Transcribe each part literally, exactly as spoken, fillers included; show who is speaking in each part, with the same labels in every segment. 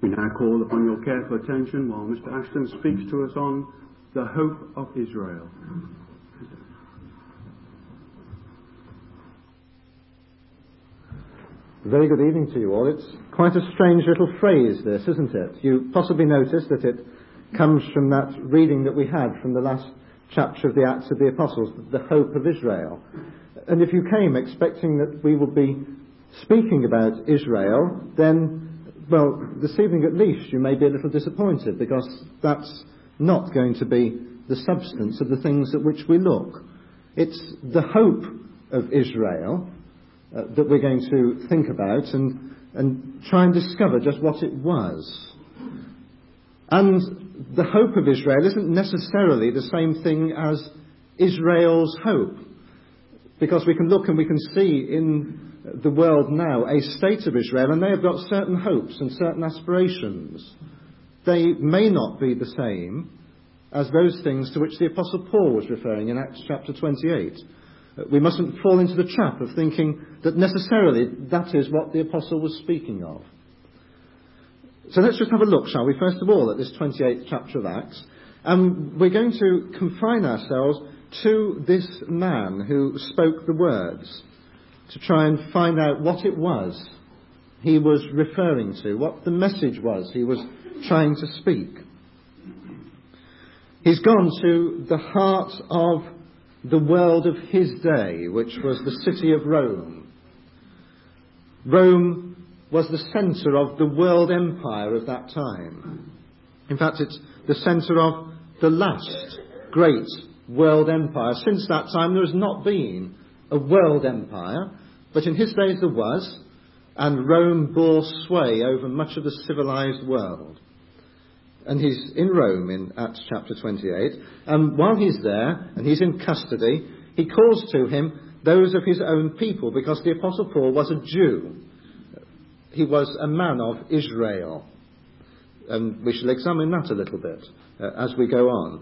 Speaker 1: We now call upon your careful attention while Mister Ashton speaks to us on the hope of Israel.
Speaker 2: Very good evening to you all. It's quite a strange little phrase, this, isn't it? You possibly noticed that it comes from that reading that we had from the last chapter of the Acts of the Apostles, the hope of Israel. And if you came expecting that we would be speaking about Israel, then, well, this evening at least you may be a little disappointed, because that's not going to be the substance of the things at which we look. It's the hope of Israel uh, that we're going to think about and, and try and discover just what it was. And the hope of Israel isn't necessarily the same thing as Israel's hope, because we can look and we can see in the world now a state of Israel, and they have got certain hopes and certain aspirations. They may not be the same as those things to which the Apostle Paul was referring in Acts chapter twenty-eight. We mustn't fall into the trap of thinking that necessarily that is what the Apostle was speaking of. So let's just have a look, shall we, first of all, at this twenty-eighth chapter of Acts. And we're going to confine ourselves to this man who spoke the words, to try and find out what it was he was referring to, what the message was he was trying to speak. He's gone to the heart of the world of his day, which was the city of Rome. Rome was the centre of the world empire of that time. In fact, it's the centre of the last great world empire. Since that time there has not been a world empire, but in his days there was, and Rome bore sway over much of the civilized world. And he's in Rome in Acts chapter twenty-eight, and while he's there and he's in custody, he calls to him those of his own people, because the Apostle Paul was a Jew. He was a man of Israel. And we shall examine that a little bit uh, as we go on.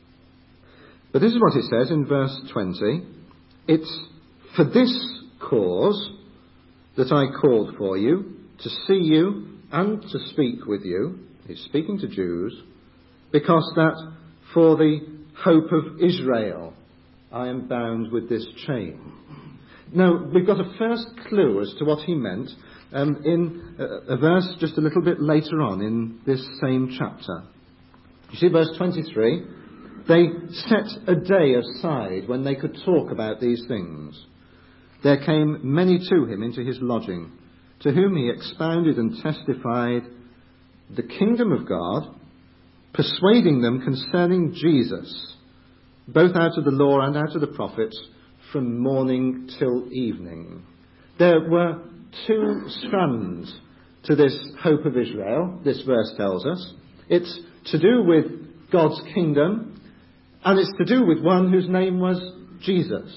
Speaker 2: But this is what it says in verse twenty. It's for this cause that I called for you, to see you and to speak with you. He's speaking to Jews, because that for the hope of Israel I am bound with this chain. Now, we've got a first clue as to what he meant um, in a, a verse just a little bit later on in this same chapter. You see, verse twenty-three, they set a day aside when they could talk about these things. There came many to him into his lodging, to whom he expounded and testified the kingdom of God, persuading them concerning Jesus, both out of the law and out of the prophets, from morning till evening. There were two strands to this hope of Israel, this verse tells us. It's to do with God's kingdom, and it's to do with one whose name was Jesus.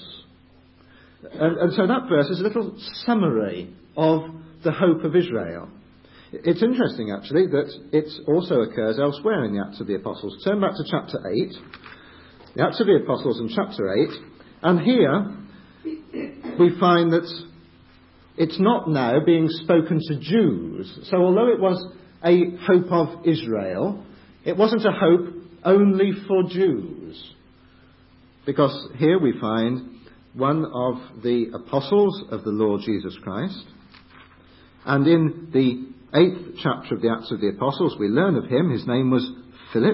Speaker 2: And, and so that verse is a little summary of the hope of Israel. It's interesting, actually, that it also occurs elsewhere in the Acts of the Apostles. Turn back to chapter eight, the Acts of the Apostles in chapter eight, and here we find that it's not now being spoken to Jews. So although it was a hope of Israel, it wasn't a hope only for Jews. Because here we find one of the apostles of the Lord Jesus Christ, and in the eighth chapter of the Acts of the Apostles, we learn of him. His name was Philip.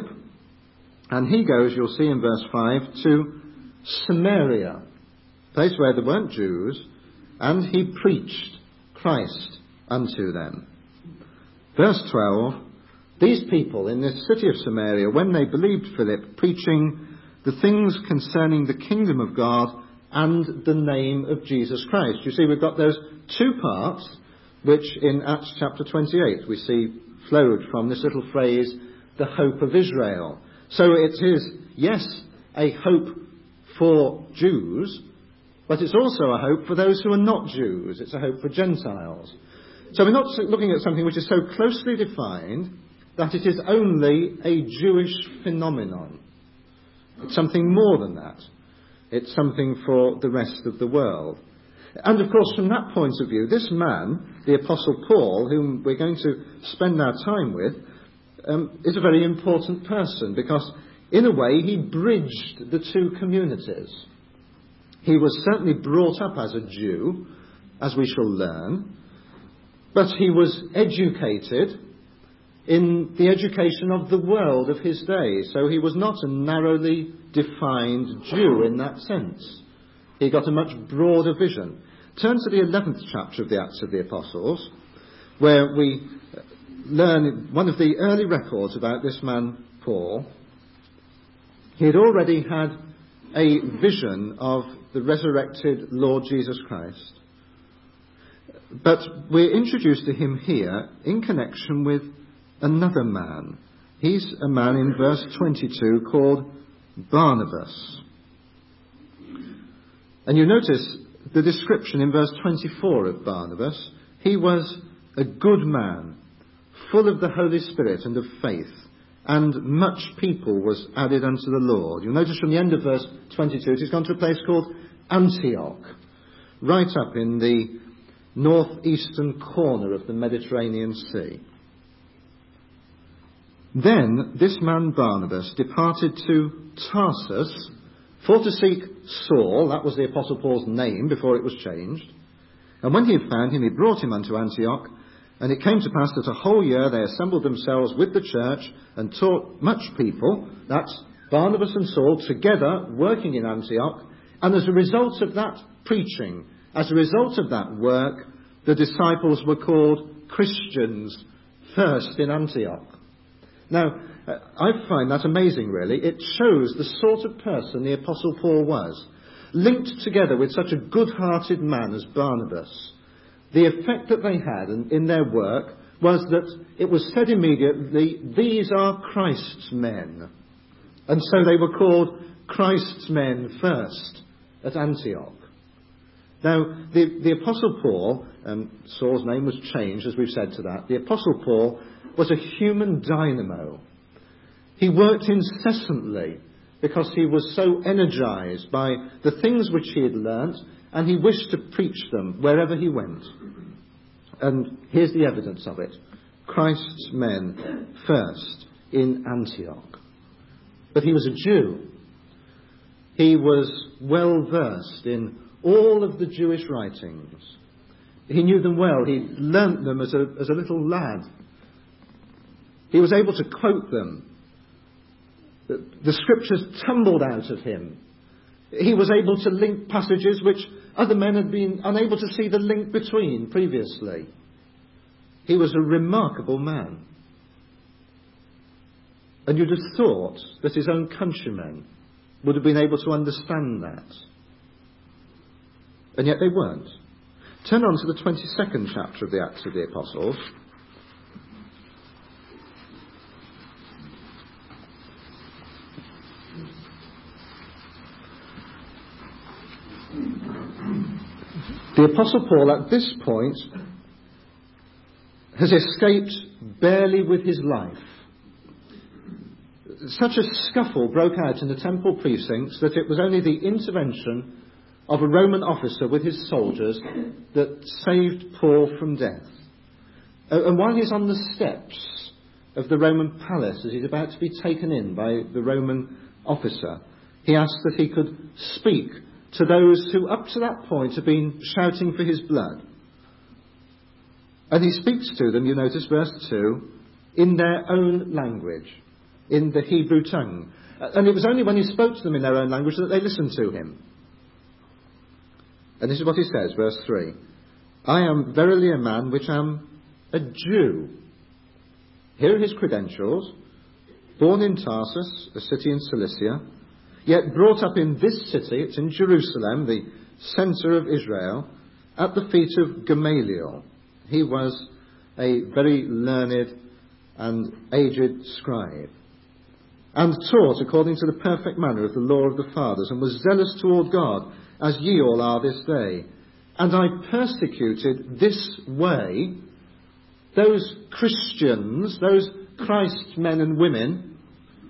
Speaker 2: And he goes, you'll see in verse five, to Samaria, a place where there weren't Jews, and he preached Christ unto them. Verse twelve, these people in this city of Samaria, when they believed Philip, preaching the things concerning the kingdom of God and the name of Jesus Christ. You see, we've got those two parts, which in Acts chapter twenty-eight we see flowed from this little phrase, the hope of Israel. So it is, yes, a hope for Jews, but it's also a hope for those who are not Jews. It's a hope for Gentiles. So we're not looking at something which is so closely defined that it is only a Jewish phenomenon. It's something more than that. It's something for the rest of the world. And of course, from that point of view, this man, the Apostle Paul, whom we're going to spend our time with, um, is a very important person, because in a way he bridged the two communities. He was certainly brought up as a Jew, as we shall learn, but he was educated in the education of the world of his day. So he was not a narrowly defined Jew in that sense. He got a much broader vision. Turn to the eleventh chapter of the Acts of the Apostles, where we learn one of the early records about this man, Paul. He had already had a vision of the resurrected Lord Jesus Christ. But we're introduced to him here in connection with another man. He's a man in verse twenty-two called Barnabas. And you notice the description in verse twenty-four of Barnabas. He was a good man, full of the Holy Spirit and of faith, and much people was added unto the Lord. You'll notice from the end of verse twenty-two, he's gone to a place called Antioch, right up in the northeastern corner of the Mediterranean Sea. Then this man Barnabas departed to Tarsus for to seek Saul. That was the Apostle Paul's name before it was changed. And when he had found him, he brought him unto Antioch. And it came to pass that a whole year they assembled themselves with the church and taught much people. That's Barnabas and Saul together working in Antioch. And as a result of that preaching, as a result of that work, the disciples were called Christians first in Antioch. Now, I find that amazing, really. It shows the sort of person the Apostle Paul was, linked together with such a good-hearted man as Barnabas. The effect that they had in, in their work was that it was said immediately, these are Christ's men. And so they were called Christ's men first at Antioch. Now, the, the Apostle Paul, um, Saul's name was changed, as we've said to that. The Apostle Paul was a human dynamo. He worked incessantly because he was so energized by the things which he had learnt, and he wished to preach them wherever he went. And here's the evidence of it. Christ's men first in Antioch. But he was a Jew. He was well versed in all of the Jewish writings. He knew them well. He learnt them as a, as a little lad. He was able to quote them. The, the scriptures tumbled out of him. He was able to link passages which other men had been unable to see the link between previously. He was a remarkable man. And you'd have thought that his own countrymen would have been able to understand that. And yet they weren't. Turn on to the twenty-second chapter of the Acts of the Apostles. The Apostle Paul at this point has escaped barely with his life. Such a scuffle broke out in the temple precincts that it was only the intervention of a Roman officer with his soldiers that saved Paul from death. And while he's on the steps of the Roman palace, as he's about to be taken in by the Roman officer, he asked that he could speak to those who up to that point had been shouting for his blood. And he speaks to them, you notice verse two, in their own language, in the Hebrew tongue. And it was only when he spoke to them in their own language that they listened to him. And this is what he says, verse three. I am verily a man which am a Jew. Here are his credentials. Born in Tarsus, a city in Cilicia, yet brought up in this city, it's in Jerusalem, the centre of Israel, at the feet of Gamaliel. He was a very learned and aged scribe, and taught according to the perfect manner of the law of the fathers, and was zealous toward God, as ye all are this day. And I persecuted this way those Christians, those Christ's men and women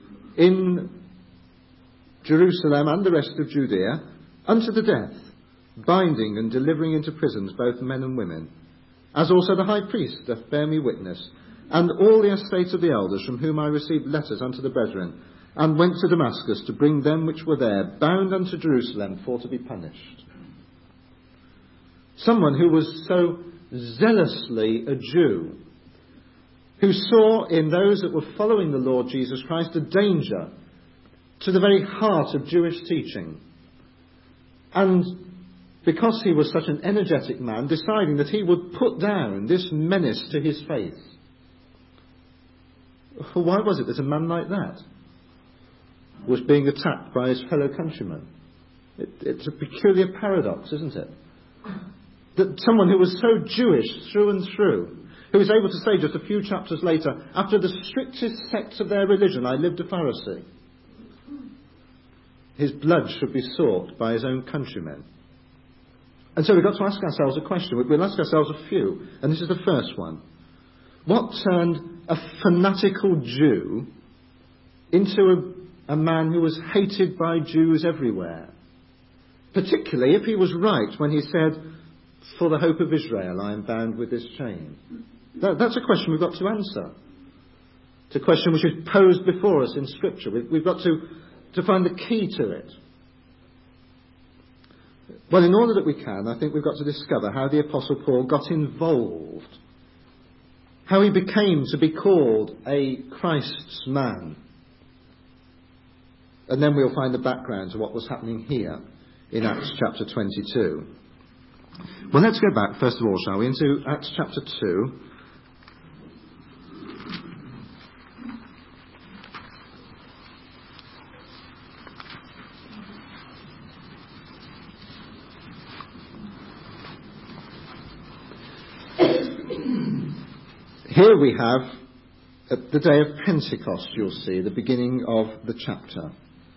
Speaker 2: in Jerusalem and the rest of Judea, unto the death. binding and delivering into prisons both men and women, as also the high priest doth bear me witness, and all the estates of the elders, from whom I received letters unto the brethren, and went to Damascus to bring them which were there, bound unto Jerusalem, for to be punished. Someone who was so zealously a Jew, who saw in those that were following the Lord Jesus Christ a danger to the very heart of Jewish teaching. And because he was such an energetic man, deciding that he would put down this menace to his faith. Why was it that a man like that was being attacked by his fellow countrymen? It, it's a peculiar paradox, isn't it? That someone who was so Jewish through and through, who was able to say just a few chapters later, after the strictest sects of their religion, I lived a Pharisee. His blood should be sought by his own countrymen. And so we've got to ask ourselves a question. We'll ask ourselves a few, and this is the first one. What turned a fanatical Jew into a, a man who was hated by Jews everywhere? Particularly if he was right when he said, for the hope of Israel I am bound with this chain. That, that's a question we've got to answer. It's a question which is posed before us in Scripture. We've, we've got to, to find the key to it. Well, in order that we can, I think we've got to discover how the Apostle Paul got involved. How he became to be called a Christ's man. And then we'll find the background to what was happening here in Acts chapter twenty-two. Well, let's go back, first of all, shall we, into Acts chapter two. Here we have, at the day of Pentecost, you'll see, the beginning of the chapter.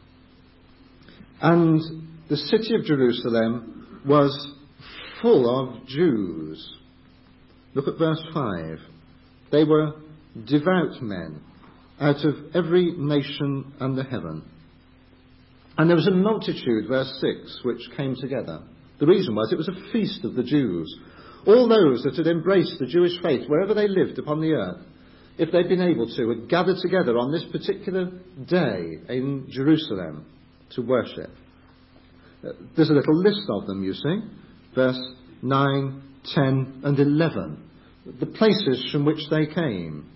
Speaker 2: And the city of Jerusalem was full of Jews. Look at verse five. They were devout men out of every nation under heaven. And there was a multitude, verse six, which came together. The reason was it was a feast of the Jews. All those that had embraced the Jewish faith, wherever they lived upon the earth, if they'd been able to, had gathered together on this particular day in Jerusalem to worship. There's a little list of them, you see. Verse nine, ten and eleven. The places from which they came.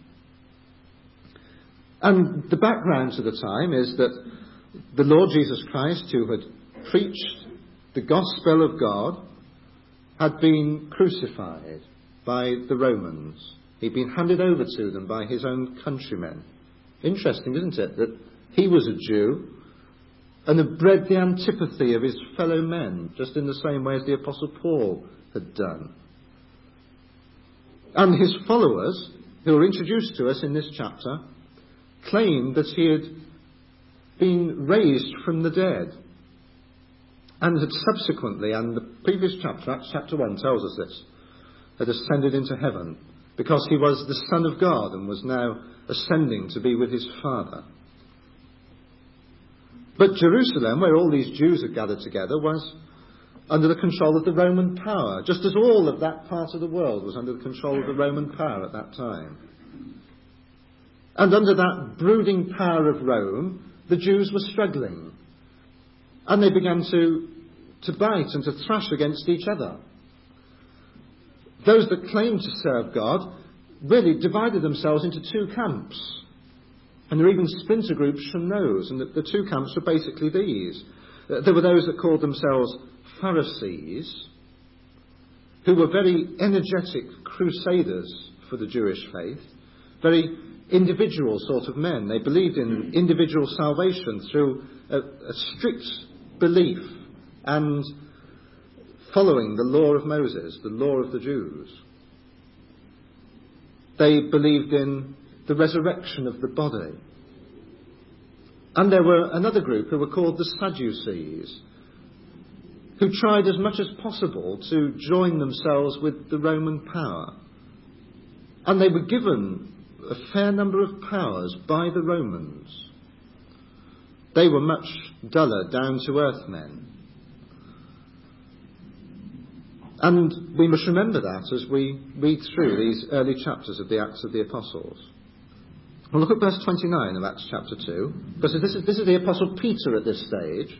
Speaker 2: And the background to the time is that the Lord Jesus Christ, who had preached the gospel of God, had been crucified by the Romans. He'd been handed over to them by his own countrymen. Interesting, isn't it, that he was a Jew and had bred the antipathy of his fellow men, just in the same way as the Apostle Paul had done. And his followers, who are introduced to us in this chapter, claimed that he had been raised from the dead. And had subsequently, and the previous chapter, Acts chapter one, tells us this, had ascended into heaven because he was the Son of God and was now ascending to be with his Father. But Jerusalem, where all these Jews had gathered together, was under the control of the Roman power, just as all of that part of the world was under the control of the Roman power at that time. And under that brooding power of Rome, the Jews were struggling. And they began to, to bite and to thrash against each other. Those that claimed to serve God really divided themselves into two camps. And there were even splinter groups from those. And the, the two camps were basically these. There were those that called themselves Pharisees, who were very energetic crusaders for the Jewish faith, very individual sort of men. They believed in individual salvation through a, a strict belief and following the law of Moses, the law of the Jews. They believed in the resurrection of the body. And there were another group who were called the Sadducees, who tried as much as possible to join themselves with the Roman power. And they were given a fair number of powers by the Romans. They were much duller, down-to-earth men. And we must remember that as we read through these early chapters of the Acts of the Apostles. Well, look at verse twenty-nine of Acts chapter two, because this is, this is the Apostle Peter at this stage.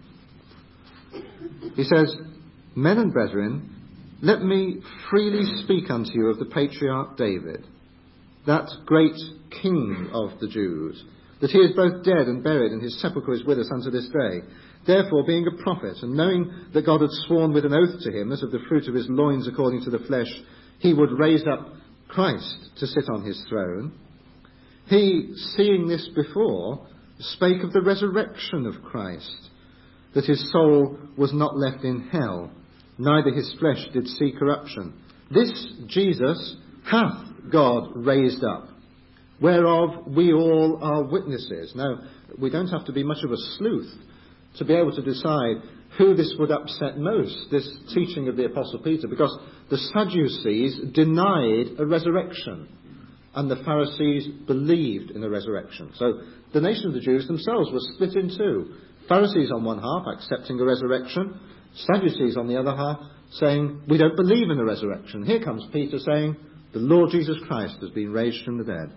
Speaker 2: He says, "Men and brethren, let me freely speak unto you of the patriarch David, that great king of the Jews, that he is both dead and buried, and his sepulchre is with us unto this day. Therefore, being a prophet, and knowing that God had sworn with an oath to him that of the fruit of his loins according to the flesh he would raise up Christ to sit on his throne, he, seeing this before, spake of the resurrection of Christ, that his soul was not left in hell, neither his flesh did see corruption. This Jesus hath God raised up, whereof we all are witnesses." Now, we don't have to be much of a sleuth to be able to decide who this would upset most, this teaching of the Apostle Peter, because the Sadducees denied a resurrection, and the Pharisees believed in a resurrection. So the nation of the Jews themselves was split in two. Pharisees on one half accepting a resurrection, Sadducees on the other half saying, we don't believe in a resurrection. Here comes Peter saying, the Lord Jesus Christ has been raised from the dead.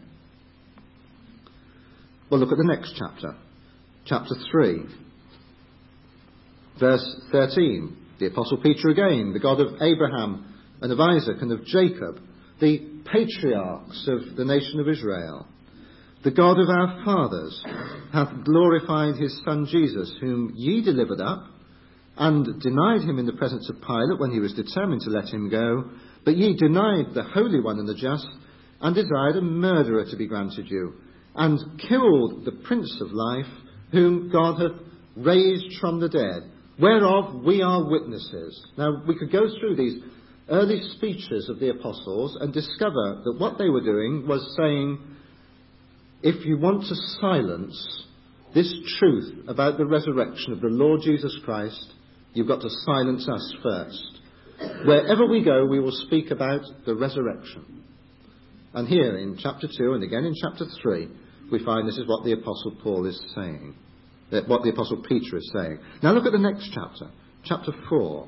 Speaker 2: Well, look at the next chapter, chapter three, verse thirteen. The Apostle Peter again, the God of Abraham and of Isaac and of Jacob, the patriarchs of the nation of Israel. The God of our fathers hath glorified his Son Jesus, whom ye delivered up, and denied him in the presence of Pilate when he was determined to let him go. But ye denied the Holy One and the Just, and desired a murderer to be granted you, and killed the Prince of Life, whom God hath raised from the dead, whereof we are witnesses. Now, we could go through these early speeches of the apostles and discover that what they were doing was saying, if you want to silence this truth about the resurrection of the Lord Jesus Christ, you've got to silence us first. Wherever we go, we will speak about the resurrection. And here in chapter two and again in chapter three, we find this is what the Apostle Paul is saying, that what the Apostle Peter is saying. Now look at the next chapter, chapter four.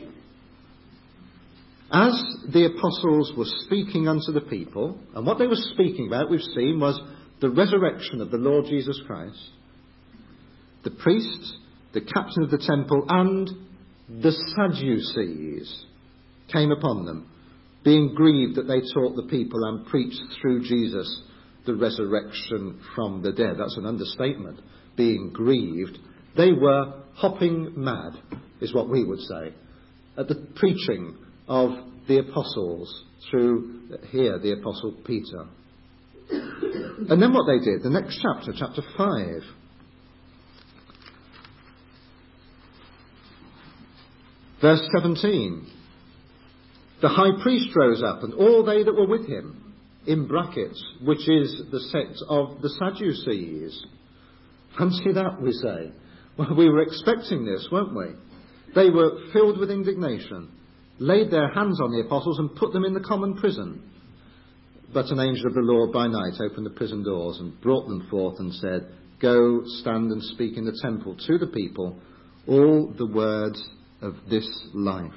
Speaker 2: As the apostles were speaking unto the people, and what they were speaking about, we've seen, was the resurrection of the Lord Jesus Christ, the priests, the captain of the temple, and the Sadducees came upon them, being grieved that they taught the people and preached through Jesus the resurrection from the dead. That's an understatement. Being grieved. They were hopping mad, is what we would say, at the preaching of the apostles through, here, the Apostle Peter. And then what they did, the next chapter, chapter five. Verse seventeen. The high priest rose up, and all they that were with him, in brackets, which is the sect of the Sadducees. Fancy that, we say. Well, we were expecting this, weren't we? They were filled with indignation, laid their hands on the apostles and put them in the common prison. But an angel of the Lord by night opened the prison doors and brought them forth and said, go, stand and speak in the temple to the people all the words of this life.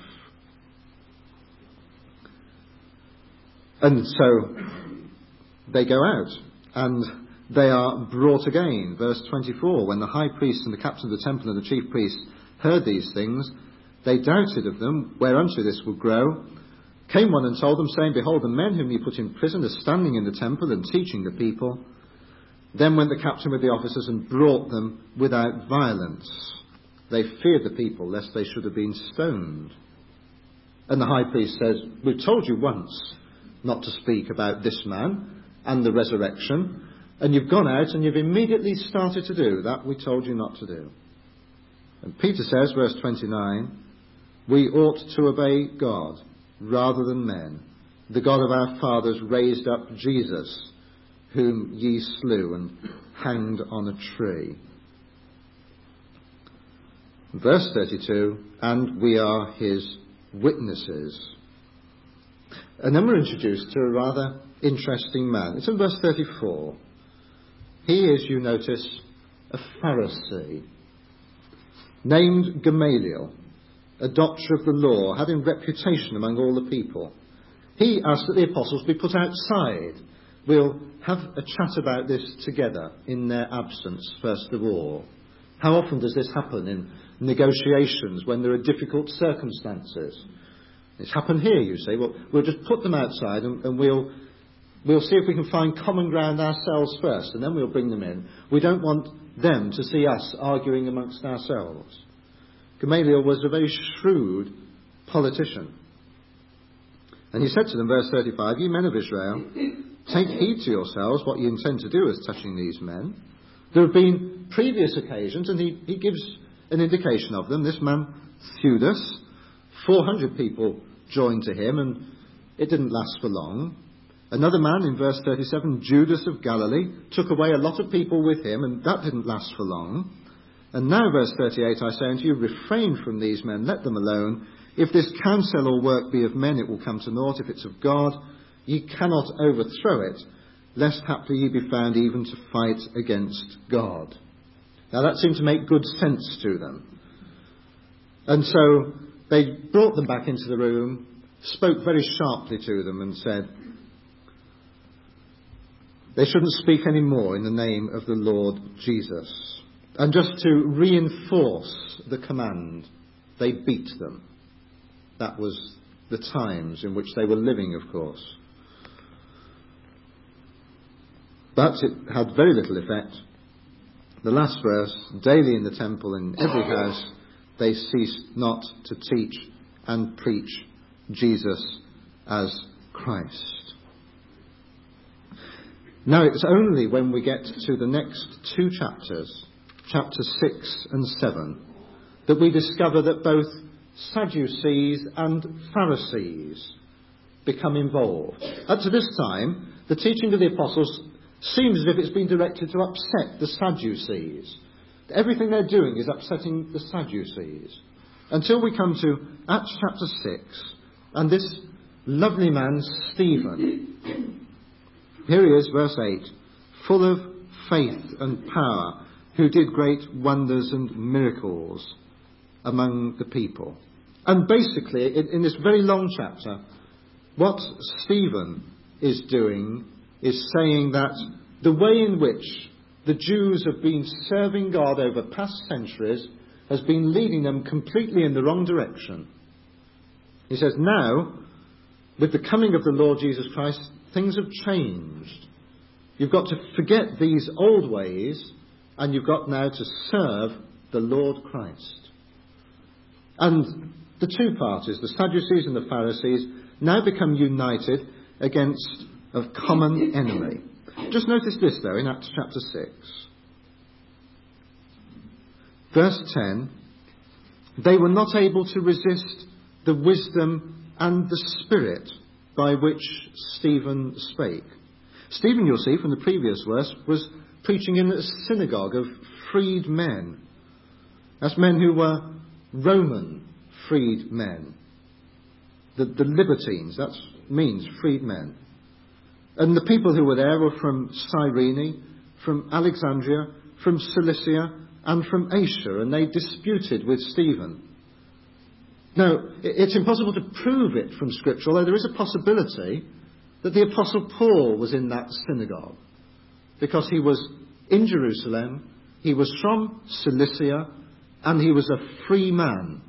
Speaker 2: And so they go out and they are brought again. Verse twenty-four, when the high priest and the captain of the temple and the chief priests heard these things, they doubted of them whereunto this would grow. Came one and told them, saying, behold, the men whom ye put in prison are standing in the temple and teaching the people. Then went the captain with the officers and brought them without violence. They feared the people, lest they should have been stoned. And the high priest says, we've told you once not to speak about this man and the resurrection, and you've gone out and you've immediately started to do that we told you not to do. And Peter says, verse twenty-nine, we ought to obey God rather than men. The God of our fathers raised up Jesus, whom ye slew and hanged on a tree. Verse thirty-two, and we are his witnesses. And then we're introduced to a rather interesting man. It's in verse thirty-four. He is, you notice, a Pharisee named Gamaliel, a doctor of the law, had in reputation among all the people. He asked that the apostles be put outside. We'll have a chat about this together in their absence, first of all. How often does this happen in negotiations when there are difficult circumstances? It's happened here, you say. Well, we'll just put them outside and, and we'll we'll see if we can find common ground ourselves first, and then we'll bring them in. We don't want them to see us arguing amongst ourselves. Gamaliel was a very shrewd politician. And he said to them, verse thirty-five, "You men of Israel, take heed to yourselves what you intend to do as touching these men. There have been previous occasions," and he, he gives an indication of them. This man, Theudas, four hundred people joined to him, and it didn't last for long. Another man, in verse thirty-seven, Judas of Galilee, took away a lot of people with him, and that didn't last for long. And now, verse thirty-eight, I say unto you, refrain from these men, let them alone. If this counsel or work be of men, it will come to naught. If it's of God, ye cannot overthrow it, lest haply ye be found even to fight against God. Now that seemed to make good sense to them. And so they brought them back into the room, spoke very sharply to them and said they shouldn't speak any more in the name of the Lord Jesus. And just to reinforce the command, they beat them. That was the times in which they were living, of course. But it had very little effect. The last verse, daily in the temple in every house, they ceased not to teach and preach Jesus as Christ. Now it's only when we get to the next two chapters, chapter six and seven, that we discover that both Sadducees and Pharisees become involved. Up to this time, the teaching of the apostles seems as if it's been directed to upset the Sadducees. Everything they're doing is upsetting the Sadducees. Until we come to Acts chapter six, and this lovely man, Stephen. Here he is, verse eight, full of faith and power, who did great wonders and miracles among the people. And basically, in, in this very long chapter, what Stephen is doing is saying that the way in which the Jews have been serving God over past centuries has been leading them completely in the wrong direction. He says, now, with the coming of the Lord Jesus Christ, things have changed. You've got to forget these old ways, and you've got now to serve the Lord Christ. And the two parties, the Sadducees and the Pharisees, now become united against a common enemy. Just notice this, though, in Acts chapter six. Verse ten, they were not able to resist the wisdom and the spirit by which Stephen spake. Stephen, you'll see from the previous verse, was preaching in a synagogue of freed men. That's men who were Roman freed men. The, the libertines, that means freed men. And the people who were there were from Cyrene, from Alexandria, from Cilicia, and from Asia, and they disputed with Stephen. Now, it's impossible to prove it from Scripture, although there is a possibility that the Apostle Paul was in that synagogue, because he was in Jerusalem, he was from Cilicia, and he was a free man.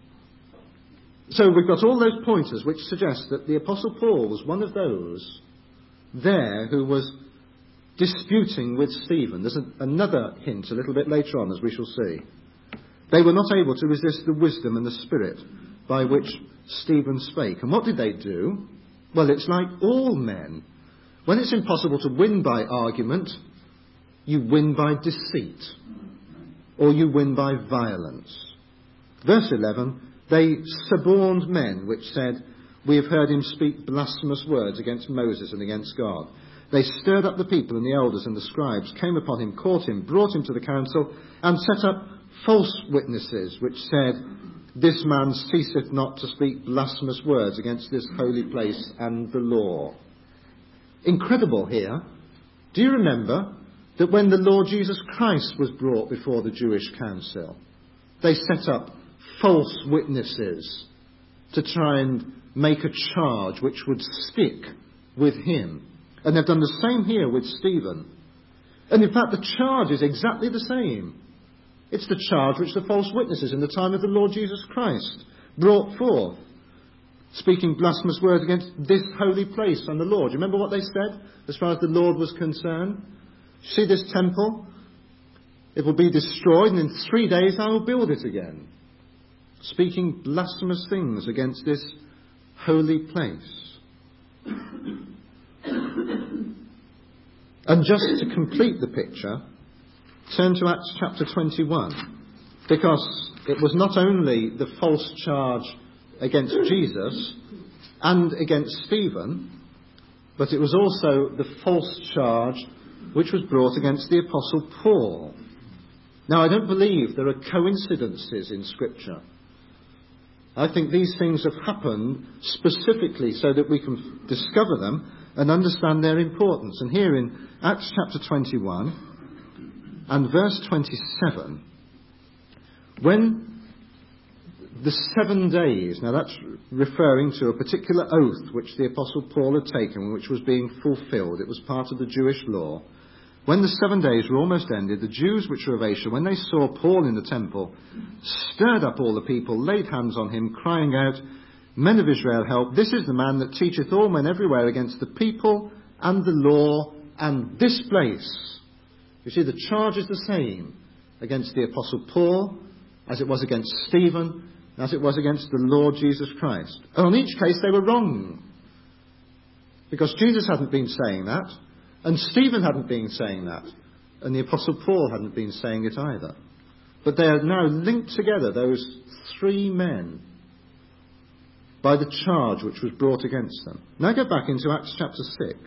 Speaker 2: So we've got all those pointers which suggest that the Apostle Paul was one of those there who was disputing with Stephen. There's a, another hint a little bit later on, as we shall see. They were not able to resist the wisdom and the spirit by which Stephen spake. And what did they do? Well, it's like all men. When it's impossible to win by argument, you win by deceit, or you win by violence. Verse eleven, they suborned men which said, we have heard him speak blasphemous words against Moses and against God. They stirred up the people, and the elders and the scribes came upon him, caught him, brought him to the council, and set up false witnesses, which said, this man ceaseth not to speak blasphemous words against this holy place and the law. Incredible here. Do you remember that when the Lord Jesus Christ was brought before the Jewish council, they set up false witnesses to try and make a charge which would stick with him. And they've done the same here with Stephen. And in fact, the charge is exactly the same. It's the charge which the false witnesses in the time of the Lord Jesus Christ brought forth, speaking blasphemous words against this holy place and the Lord. Do you remember what they said as far as the Lord was concerned? See this temple? It will be destroyed, and in three days I will build it again. Speaking blasphemous things against this holy place. And just to complete the picture, turn to Acts chapter twenty-one, because it was not only the false charge against Jesus and against Stephen, but it was also the false charge which was brought against the Apostle Paul. Now, I don't believe there are coincidences in Scripture. I think these things have happened specifically so that we can discover them and understand their importance. And here in Acts chapter twenty-one and verse twenty-seven, when the seven days, now that's referring to a particular oath which the Apostle Paul had taken, which was being fulfilled. It was part of the Jewish law. When the seven days were almost ended, the Jews which were of Asia, when they saw Paul in the temple, stirred up all the people, laid hands on him, crying out, "Men of Israel, help! This is the man that teacheth all men everywhere against the people and the law and this place." You see, the charge is the same against the Apostle Paul as it was against Stephen, as it was against the Lord Jesus Christ. And on each case they were wrong, because Jesus hadn't been saying that, and Stephen hadn't been saying that, and the Apostle Paul hadn't been saying it either. But they are now linked together, those three men, by the charge which was brought against them. Now go back into Acts chapter six.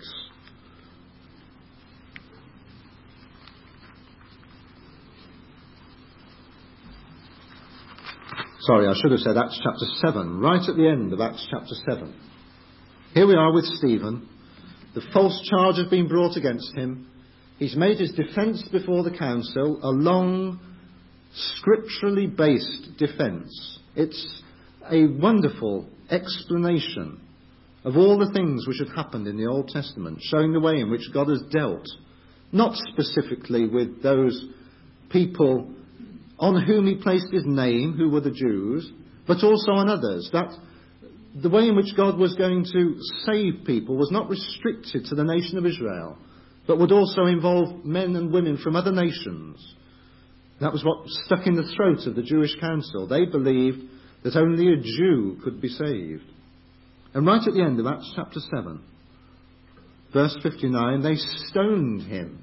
Speaker 2: Sorry, I should have said Acts chapter seven, right at the end of Acts chapter seven. Here we are with Stephen. The false charge has been brought against him. He's made his defence before the council, a long, scripturally based defence. It's a wonderful explanation of all the things which had happened in the Old Testament, showing the way in which God has dealt, not specifically with those people on whom he placed his name, who were the Jews, but also on others. That the way in which God was going to save people was not restricted to the nation of Israel, but would also involve men and women from other nations. That was what stuck in the throat of the Jewish council. They believed that only a Jew could be saved. And right at the end of Acts chapter seven, verse fifty-nine, they stoned him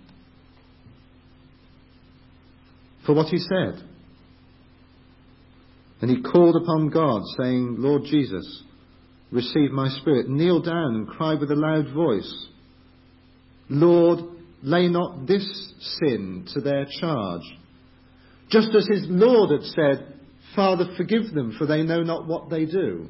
Speaker 2: for what he said. And he called upon God, saying, "Lord Jesus, receive my spirit," kneeled down and cried with a loud voice, "Lord, lay not this sin to their charge." Just as his Lord had said, "Father, forgive them, for they know not what they do."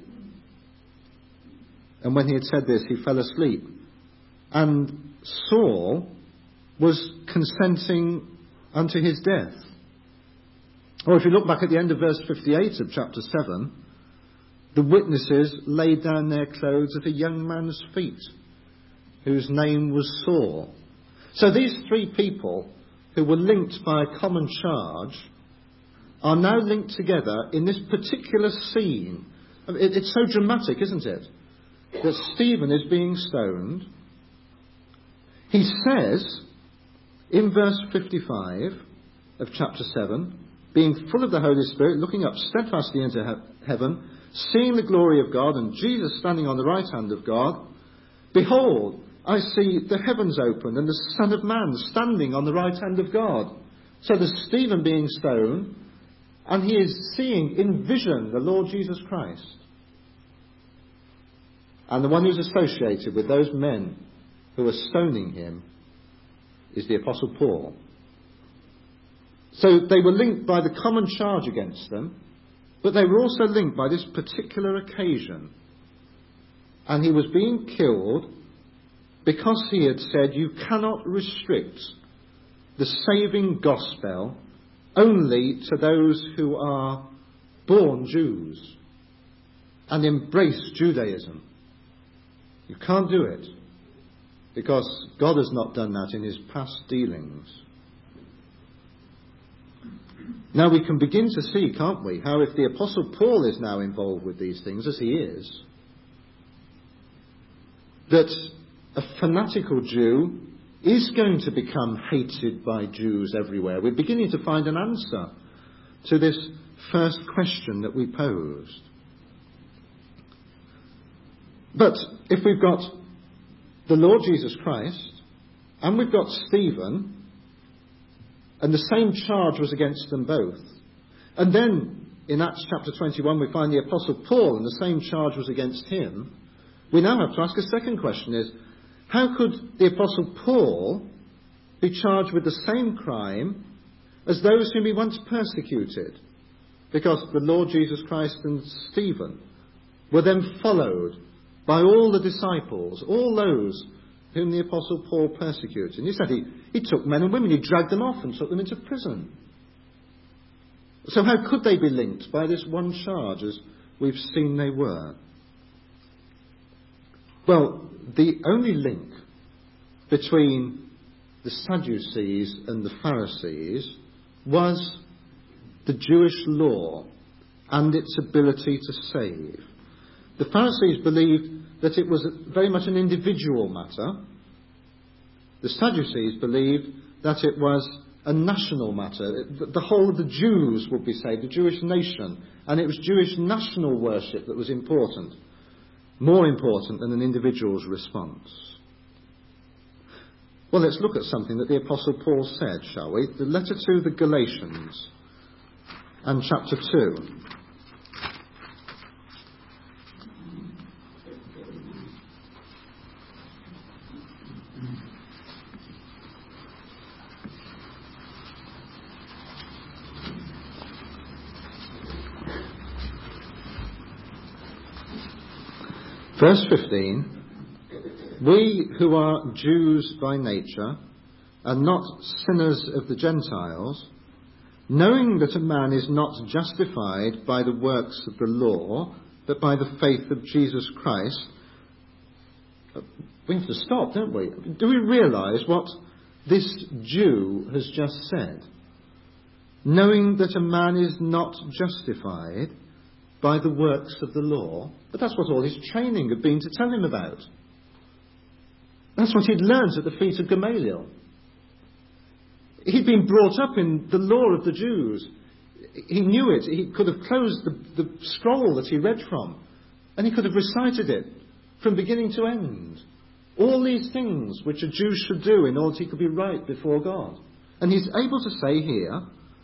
Speaker 2: And when he had said this, he fell asleep. And Saul was consenting unto his death. Or if you look back at the end of verse fifty-eight of chapter seven, the witnesses laid down their clothes at a young man's feet, whose name was Saul. So these three people, who were linked by a common charge, are now linked together in this particular scene. It's so dramatic, isn't it? That Stephen is being stoned. He says, in verse fifty-five of chapter seven, being full of the Holy Spirit, looking up steadfastly into he- heaven, seeing the glory of God and Jesus standing on the right hand of God, behold, I see the heavens opened and the Son of Man standing on the right hand of God. So there's Stephen being stoned, and he is seeing in vision the Lord Jesus Christ. And the one who's associated with those men who are stoning him is the Apostle Paul. So they were linked by the common charge against them, but they were also linked by this particular occasion. And he was being killed because he had said, you cannot restrict the saving gospel only to those who are born Jews and embrace Judaism. You can't do it, because God has not done that in his past dealings. Now we can begin to see, can't we, how if the Apostle Paul is now involved with these things, as he is, that a fanatical Jew is going to become hated by Jews everywhere. We're beginning to find an answer to this first question that we posed. But if we've got the Lord Jesus Christ and we've got Stephen, and the same charge was against them both, and then in Acts chapter twenty-one we find the Apostle Paul and the same charge was against him, we now have to ask a second question, is how could the Apostle Paul be charged with the same crime as those whom he once persecuted? Because the Lord Jesus Christ and Stephen were then followed by all the disciples, all those whom the Apostle Paul persecuted. And he said he, he took men and women, he dragged them off and took them into prison. So how could they be linked by this one charge, as we've seen they were? Well, the only link between the Sadducees and the Pharisees was the Jewish law and its ability to save. The Pharisees believed that it was very much an individual matter. The Sadducees believed that it was a national matter. The whole of the Jews would be saved, the Jewish nation. And it was Jewish national worship that was important, more important than an individual's response. Well, let's look at something that the Apostle Paul said, shall we? The letter to the Galatians and chapter two. Verse fifteen, we who are Jews by nature are not sinners of the Gentiles, knowing that a man is not justified by the works of the law, but by the faith of Jesus Christ. We have to stop, don't we? Do we realise what this Jew has just said? Knowing that a man is not justified by the works of the law. But that's what all his training had been to tell him about. That's what he'd learnt at the feet of Gamaliel. He'd been brought up in the law of the Jews. He knew it. He could have closed the, the scroll that he read from, and he could have recited it from beginning to end. All these things which a Jew should do in order that he could be right before God. And he's able to say here,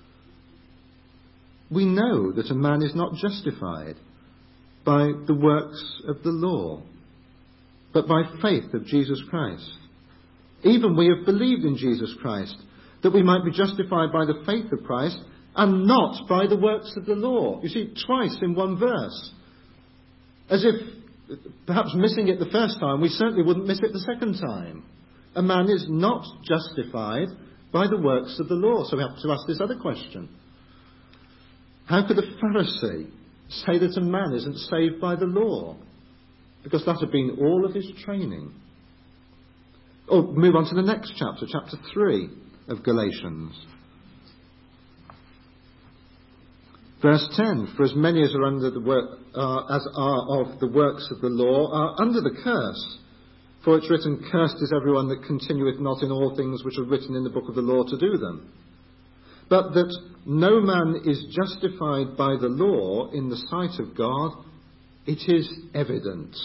Speaker 2: we know that a man is not justified by the works of the law, but by faith of Jesus Christ. Even we have believed in Jesus Christ, that we might be justified by the faith of Christ, and not by the works of the law. You see, twice in one verse. As if, perhaps missing it the first time, we certainly wouldn't miss it the second time. A man is not justified by the works of the law. So we have to ask this other question. How could a Pharisee say that a man isn't saved by the law? Because that had been all of his training. Or move on to the next chapter, chapter three of Galatians. Verse ten, for as many as are under the work, uh, as are of the works of the law are under the curse. For it's written, cursed is everyone that continueth not in all things which are written in the book of the law to do them. But that no man is justified by the law in the sight of God, it is evident.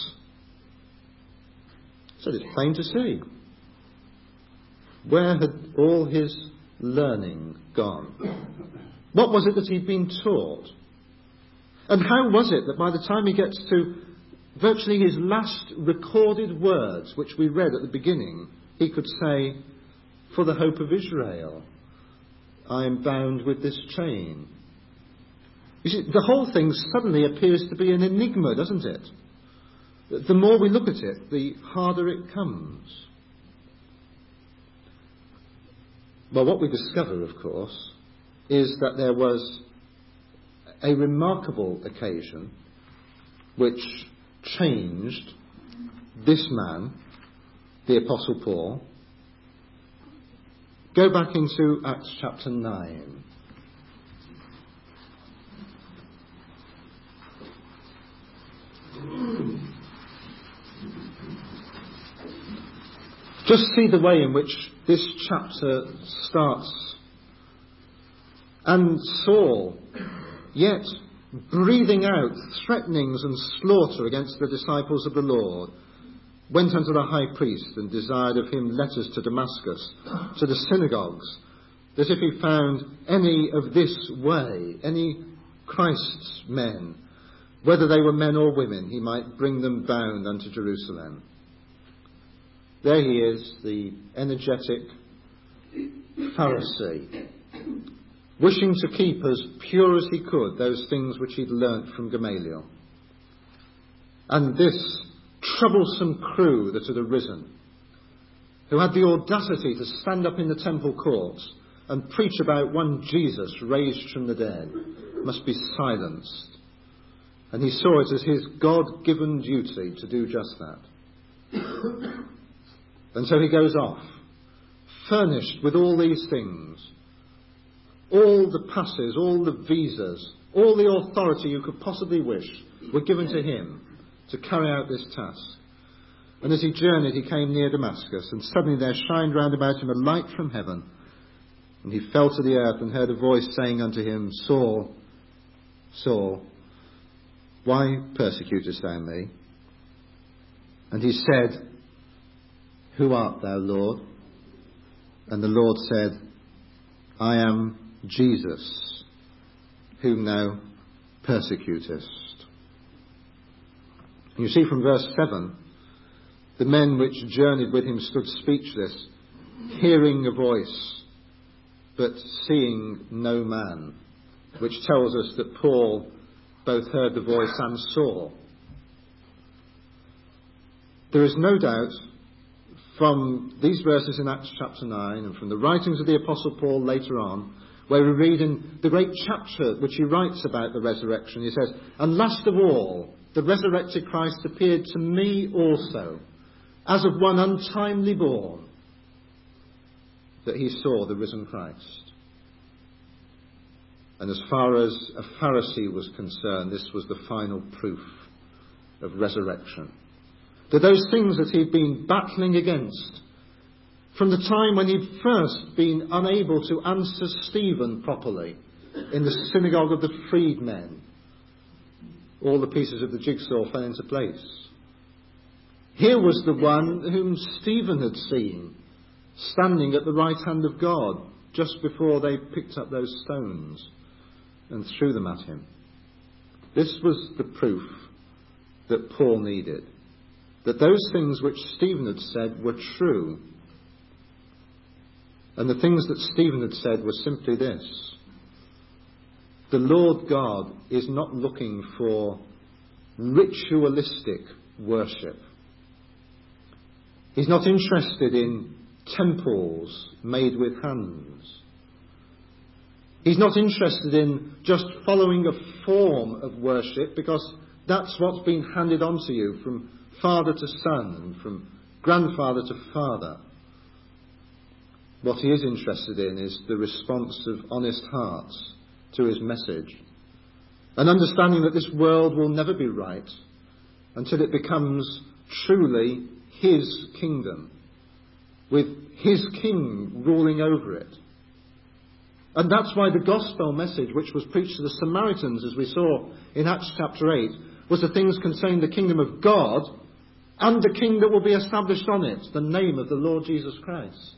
Speaker 2: So it's plain to see. Where had all his learning gone? What was it that he'd been taught? And how was it that by the time he gets to virtually his last recorded words, which we read at the beginning, he could say, for the hope of Israel, I am bound with this chain. You see, the whole thing suddenly appears to be an enigma, doesn't it? The more we look at it, the harder it comes. Well, what we discover, of course, is that there was a remarkable occasion which changed this man, the Apostle Paul. Go back into Acts chapter nine. Just see the way in which this chapter starts. And Saul, yet breathing out threatenings and slaughter against the disciples of the Lord, went unto the high priest and desired of him letters to Damascus, to the synagogues, that if he found any of this way, any Christ's men, whether they were men or women, he might bring them bound unto Jerusalem. There he is, the energetic Pharisee, wishing to keep as pure as he could those things which he'd learnt from Gamaliel. And this troublesome crew that had arisen, who had the audacity to stand up in the temple courts and preach about one Jesus raised from the dead, must be silenced. And he saw it as his God-given duty to do just that. And so he goes off, furnished with all these things, all the passes, all the visas, all the authority you could possibly wish were given to him to carry out this task. And as he journeyed, he came near Damascus, and suddenly there shined round about him a light from heaven. And he fell to the earth and heard a voice saying unto him, Saul, Saul, why persecutest thou me? And he said, Who art thou, Lord? And the Lord said, I am Jesus, whom thou persecutest. You see from verse seven, the men which journeyed with him stood speechless, hearing a voice, but seeing no man, which tells us that Paul both heard the voice and saw. There is no doubt from these verses in Acts chapter nine and from the writings of the Apostle Paul later on, where we read in the great chapter which he writes about the resurrection, he says, And last of all, the resurrected Christ appeared to me also, as of one untimely born, that he saw the risen Christ. And as far as a Pharisee was concerned, this was the final proof of resurrection. That those things that he'd been battling against, from the time when he'd first been unable to answer Stephen properly in the synagogue of the freedmen, all the pieces of the jigsaw fell into place. Here was the one whom Stephen had seen standing at the right hand of God just before they picked up those stones and threw them at him. This was the proof that Paul needed, that those things which Stephen had said were true. And the things that Stephen had said were simply this: the Lord God is not looking for ritualistic worship. He's not interested in temples made with hands. He's not interested in just following a form of worship, because that's what's been handed on to you from father to son and from grandfather to father. What he is interested in is the response of honest hearts to his message, an understanding that this world will never be right until it becomes truly his kingdom, with his king ruling over it. And that's why the gospel message which was preached to the Samaritans, as we saw in Acts chapter eight, was the things concerning the kingdom of God and the king that will be established on it, the name of the Lord Jesus Christ.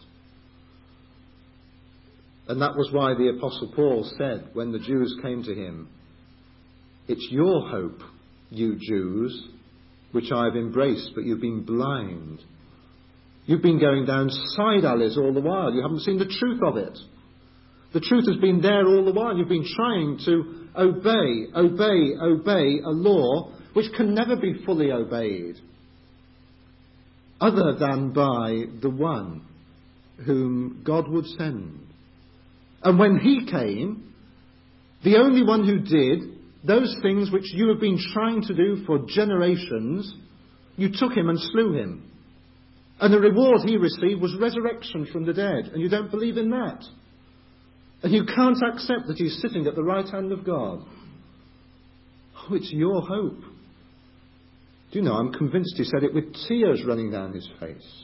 Speaker 2: And that was why the Apostle Paul said, when the Jews came to him, It's your hope, you Jews, which I have embraced, but you've been blind. You've been going down side alleys all the while. You haven't seen the truth of it. The truth has been there all the while. You've been trying to obey, obey, obey a law which can never be fully obeyed, other than by the one whom God would send. And when he came, The only one who did those things which you have been trying to do for generations, you took him and slew him. And the reward he received was resurrection from the dead. And you don't believe in that. And you can't accept that he's sitting at the right hand of God. Oh, it's your hope. Do you know, I'm convinced he said it with tears running down his face.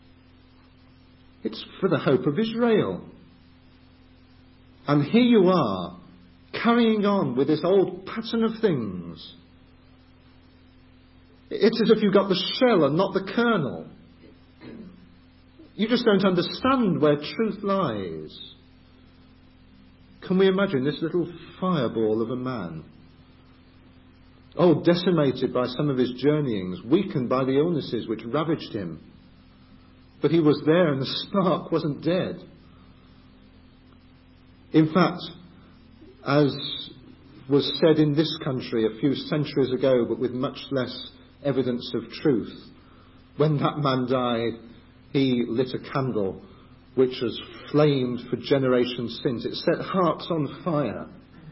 Speaker 2: It's for the hope of Israel. And here you are, carrying on with this old pattern of things. It's as if you've got the shell and not the kernel. You just don't understand where truth lies. Can we imagine this little fireball of a man? Oh, decimated by some of his journeyings, weakened by the illnesses which ravaged him. But he was there and the spark wasn't dead. In fact, as was said in this country a few centuries ago, but with much less evidence of truth, when that man died, he lit a candle which has flamed for generations since. It set hearts on fire.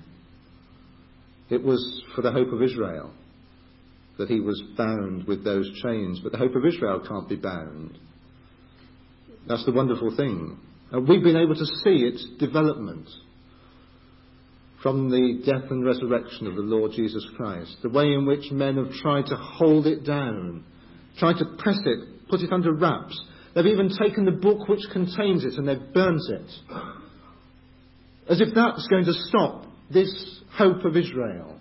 Speaker 2: It was for the hope of Israel that he was bound with those chains. But the hope of Israel can't be bound. That's the wonderful thing. And we've been able to see its development from the death and resurrection of the Lord Jesus Christ. The way in which men have tried to hold it down, tried to press it, put it under wraps. They've even taken the book which contains it and they've burnt it. As if that's going to stop this hope of Israel.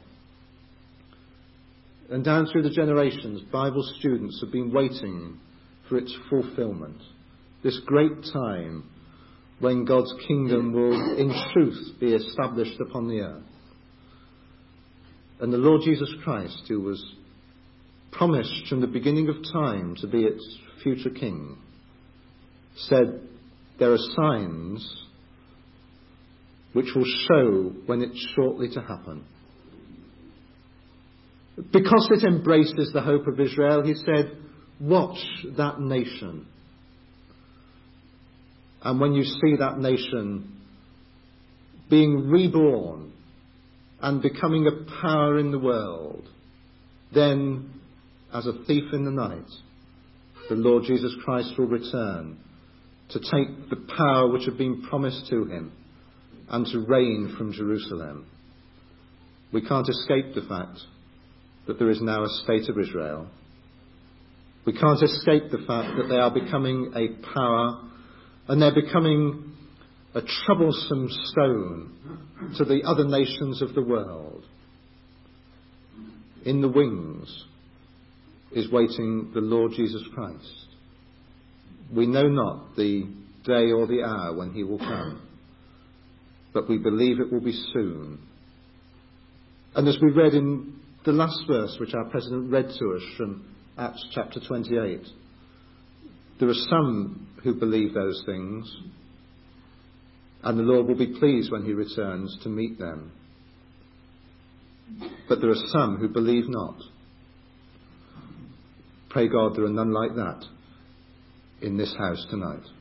Speaker 2: And down through the generations, Bible students have been waiting for its fulfillment. This great time when God's kingdom will in truth be established upon the earth. And the Lord Jesus Christ, who was promised from the beginning of time to be its future king, said there are signs which will show when it's shortly to happen. Because it embraces the hope of Israel, he said, watch that nation. And when you see that nation being reborn and becoming a power in the world, then, as a thief in the night, the Lord Jesus Christ will return to take the power which had been promised to him and to reign from Jerusalem. We can't escape the fact that there is now a state of Israel. We can't escape the fact that they are becoming a power and they're becoming a troublesome stone to the other nations of the world. In the wings is waiting the Lord Jesus Christ. We know not the day or the hour when he will come, but we believe it will be soon. And as we read in the last verse which our President read to us from Acts chapter twenty-eight, there are some who believe those things, and the Lord will be pleased when he returns to meet them. But there are some who believe not. Pray God there are none like that in this house tonight.